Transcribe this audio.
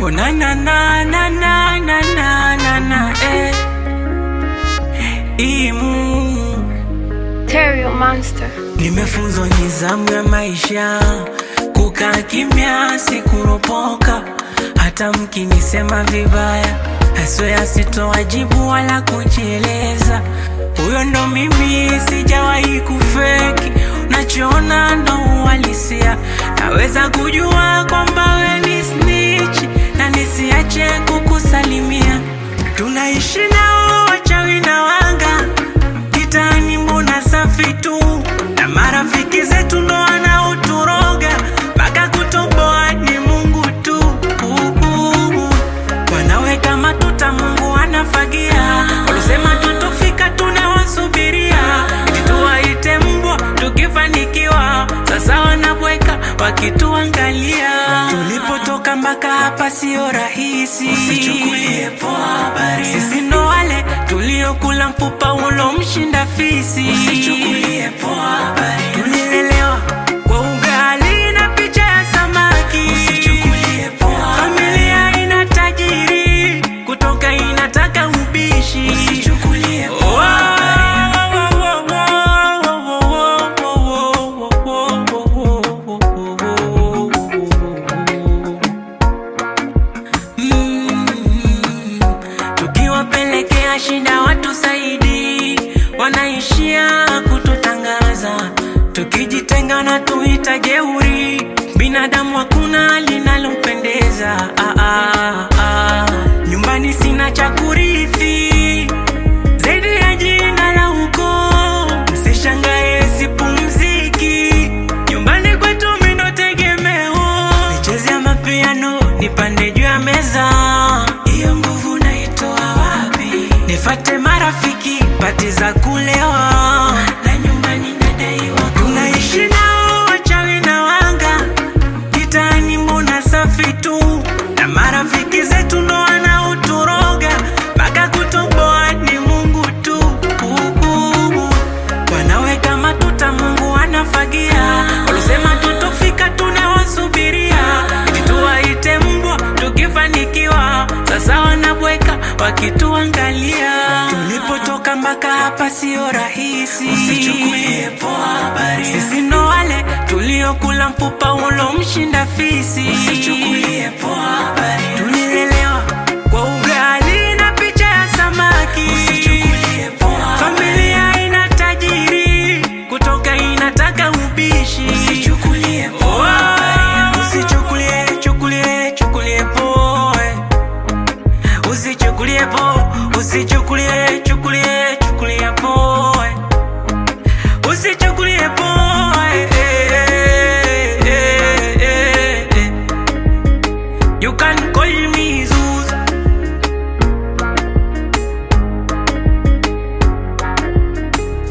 Oh na na na na na na na na na Imu Terrio Monster. Nimefunzwa nizamu ya maisha, kukaa kimya si kuropoka. Hata mkinisema vibaya, haswea sitowajibu wala kujieleza. Huyo ndo mimi, sijawahi kufeki. Unachoona ndo uhalisia. Naweza kujua kwamba we ni snitch na nisiache kukusalimia. Tunaishi nao wachawi na wanga, kitani mbona safi tu. Na marafiki zetu ndo wanaoturoga, mpaka kutoboa ni Mungu tu. Wanaweka matuta, Mungu anafagia. Walisema tutofika, tunawasubiria. Tuwaite mbwa tukifanikiwa, sasa wanabweka wakituangalia. Tulipotoka mpaka hapa sio rahisi, usichukulie poa habari. Sisi ndo wale tuliokula mpupa ulomshinda fisi, usichukulie poa habari. Tulilelewa kwa ugali na picha ya samaki, usichukulie poa. Familia ina tajiri, kutoka inataka ubishi, usichukulie poa habari. Tukiwapelekea shida watu saidi, wanaishia kututangaza. Tukijitenga na tuita jeuri, binadamu hakuna linalompendeza. Nyumbani sina cha kurithi zaidi ya jina la ukoo. Msishangae sipumziki, nyumbani kwetu mimi ndo tegemeo. Nicheze mapiano, nipande juu ya meza, hiyo nguvu naitoa wapi? Nifate marafiki, pati za kulewa, na nyumbani nadaiwa. Tunaishi nao wachawi na wanga, kitani mbona safi tu. Na marafiki zetu ndo wanaoturoga, mpaka kutoboa ni Mungu tu. Wanaweka matuta, Mungu anafagia. Walisema tutofika, tunawasubiria. Tuwaite mbwa tukifanikiwa, sasa wanabweka wakituangalia. Tulipotoka mpaka hapa sio rahisi, usichukulie poa habari. Sisi ndo wale tuliokula mpupa ulomshinda fisi, usichukulie poa habari. Tulilelewa kwa ugali na picha ya samaki, usichukulie poa. Familia ina tajiri, kutoka inataka ubishi, usichukulie poa habari. Usichukulie poa. Usichukulie poa. Usichukulie poa. Usichukulie poa.